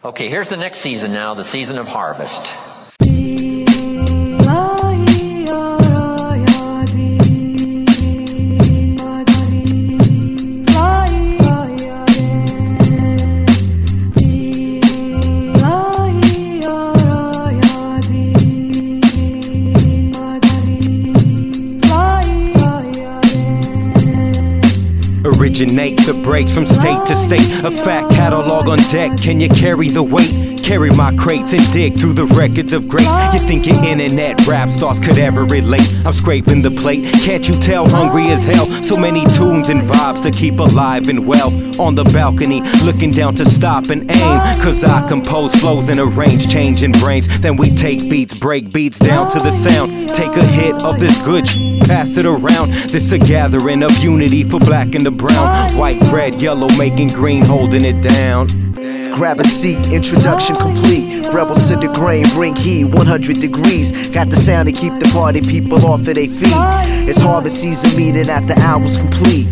Okay, here's the next season now, the season of harvest. Originate the breaks from state to state. A fat catalog on deck. Can you carry the weight? Carry my crates and dig through the records of greats. You think your internet rap stars could ever relate? I'm scraping the plate. Can't you tell? Hungry as hell. So many tunes and vibes to keep alive and well. On the balcony, looking down to stop and aim. Cause I compose flows and arrange, changing brains. Then we take beats, break beats down to the sound. Take a hit of this good pass it around. This a gathering of unity for black and the brown. White, red, yellow, making green, holding it down. Grab a seat, introduction complete. Rebels to the grain, bring heat, 100 degrees. Got the sound to keep the party people off of their feet. It's harvest season, meaning that the album's complete.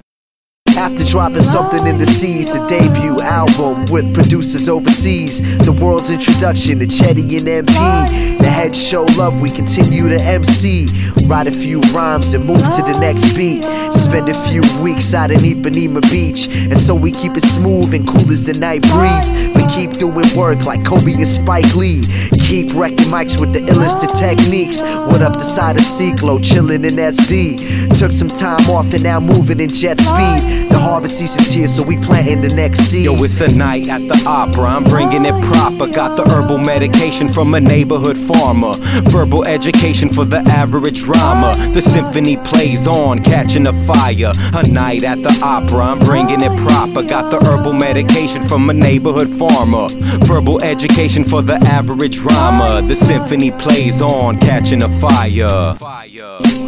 After dropping something in the seas, a debut album with producers overseas. The world's introduction to Chetty and MP. The heads show love, we continue to MC. Write a few rhymes and move to the next beat. Spend a few weeks out in Ipanema Beach. And so we keep it smooth and cool as the night breeze. But keep doing work like Kobe and Spike Lee. Keep wrecking mics with the illest of techniques. What up the side of Ciclo, chillin' in SD. Took some time off and now moving in jet speed. The harvest season's here, so we planting the next seed. Yo, it's a night at the opera, I'm bringing it proper. Got the herbal medication from a neighborhood farmer. Verbal education for the average rhymer. The symphony plays on, catching a fire. A night at the opera, I'm bringing it proper. Got the herbal medication from a neighborhood farmer. Verbal education for the average rhymer. The symphony plays on, catching a fire.